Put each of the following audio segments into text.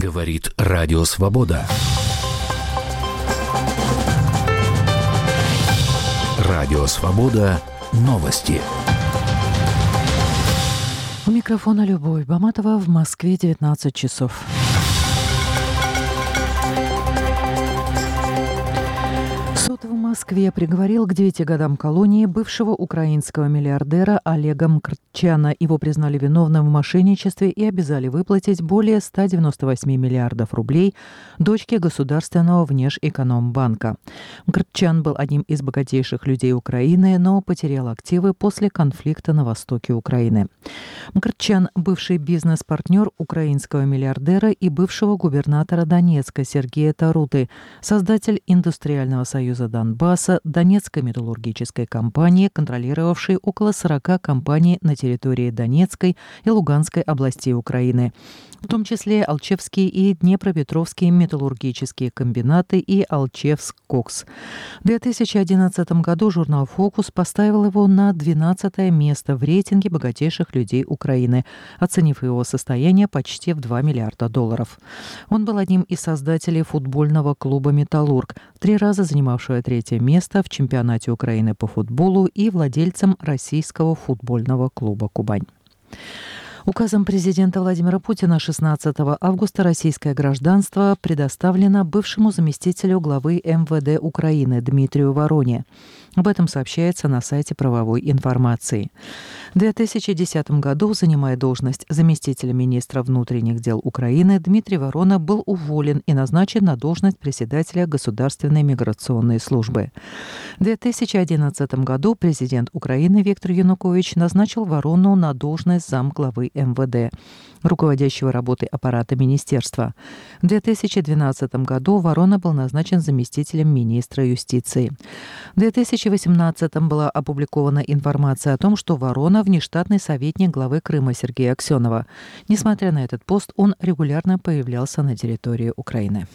Говорит Радио Свобода. Радио Свобода. Новости. У микрофона Любовь Баматова, в Москве 19 часов. Суд в Москве приговорил к 9 годам колонии бывшего украинского миллиардера Олега Мкртчяна. Его признали виновным в мошенничестве и обязали выплатить более 198 миллиардов рублей дочке государственного Внешэкономбанка. Мкртчян был одним из богатейших людей Украины, но потерял активы после конфликта на востоке Украины. Мкртчян – бывший бизнес-партнер украинского миллиардера и бывшего губернатора Донецка Сергея Таруты, создатель индустриального союза Донбасса, Донецкой металлургической компании, контролировавшей около 40 компаний на территории Донецкой и Луганской областей Украины, в том числе Алчевские и Днепропетровские металлургические комбинаты и Алчевскокс. В 2011 году журнал «Фокус» поставил его на 12 место в рейтинге богатейших людей Украины, оценив его состояние почти в $2 миллиарда. Он был одним из создателей футбольного клуба «Металлург», 3 раза занимавшего 3-е место в чемпионате Украины по футболу и владельцем российского футбольного клуба «Кубань». Указом президента Владимира Путина 16 августа российское гражданство предоставлено бывшему заместителю главы МВД Украины Дмитрию Вороне. Об этом сообщается на сайте правовой информации. В 2010 году, занимая должность заместителя министра внутренних дел Украины, Дмитрий Ворона был уволен и назначен на должность председателя Государственной миграционной службы. В 2011 году президент Украины Виктор Янукович назначил Ворону на должность замглавы МВД, руководящего работой аппарата министерства. В 2012 году Ворона был назначен заместителем министра юстиции. В 2018 была опубликована информация о том, что Ворона – внештатный советник главы Крыма Сергея Аксенова. Несмотря на этот пост, он регулярно появлялся на территории Украины.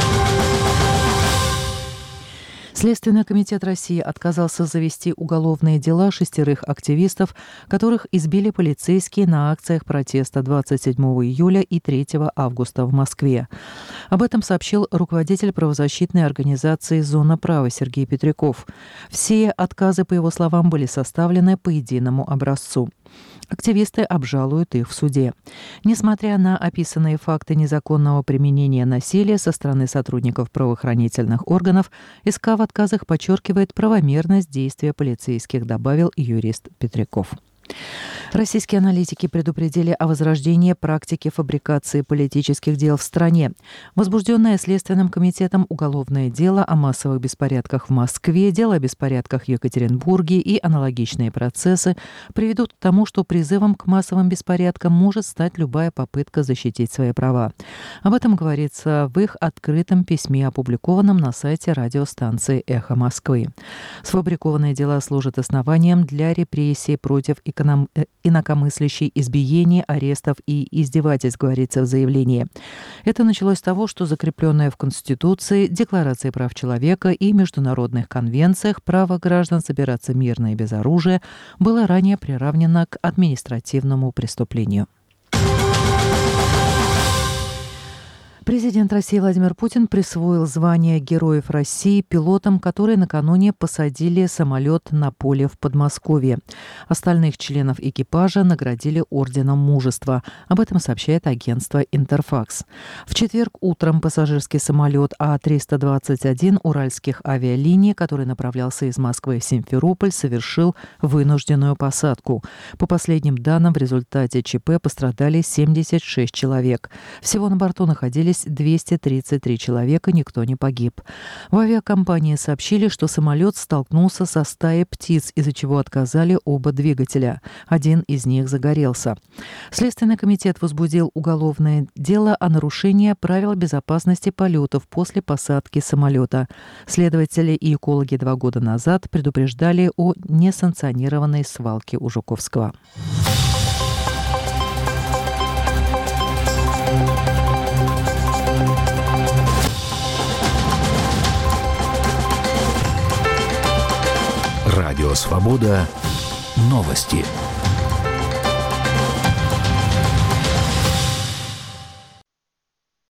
Следственный комитет России отказался завести уголовные дела 6 активистов, которых избили полицейские на акциях протеста 27 июля и 3 августа в Москве. Об этом сообщил руководитель правозащитной организации «Зона права» Сергей Петряков. Все отказы, по его словам, были составлены по единому образцу. Активисты обжалуют их в суде. Несмотря на описанные факты незаконного применения насилия со стороны сотрудников правоохранительных органов, СК в отказах подчеркивает правомерность действия полицейских, добавил юрист Петряков. Российские аналитики предупредили о возрождении практики фабрикации политических дел в стране. Возбужденное Следственным комитетом уголовное дело о массовых беспорядках в Москве, дело о беспорядках в Екатеринбурге и аналогичные процессы приведут к тому, что призывом к массовым беспорядкам может стать любая попытка защитить свои права. Об этом говорится в их открытом письме, опубликованном на сайте радиостанции «Эхо Москвы». Сфабрикованные дела служат основанием для репрессий против инакомыслящей, избиений, арестов и издевательств, говорится в заявлении. Это началось с того, что закрепленное в Конституции, Декларации прав человека и международных конвенциях право граждан собираться мирно и без оружия было ранее приравнено к административному преступлению. Президент России Владимир Путин присвоил звание Героев России пилотам, которые накануне посадили самолет на поле в Подмосковье. Остальных членов экипажа наградили Орденом Мужества. Об этом сообщает агентство «Интерфакс». В четверг утром пассажирский самолет А-321 уральских авиалиний, который направлялся из Москвы в Симферополь, совершил вынужденную посадку. По последним данным, в результате ЧП пострадали 76 человек. Всего на борту находились 233 человека, никто не погиб. В авиакомпании сообщили, что самолет столкнулся со стаей птиц, из-за чего отказали оба двигателя. Один из них загорелся. Следственный комитет возбудил уголовное дело о нарушении правил безопасности полетов после посадки самолета. Следователи и экологи 2 года назад предупреждали о несанкционированной свалке у Жуковского. Радио Свобода. Новости.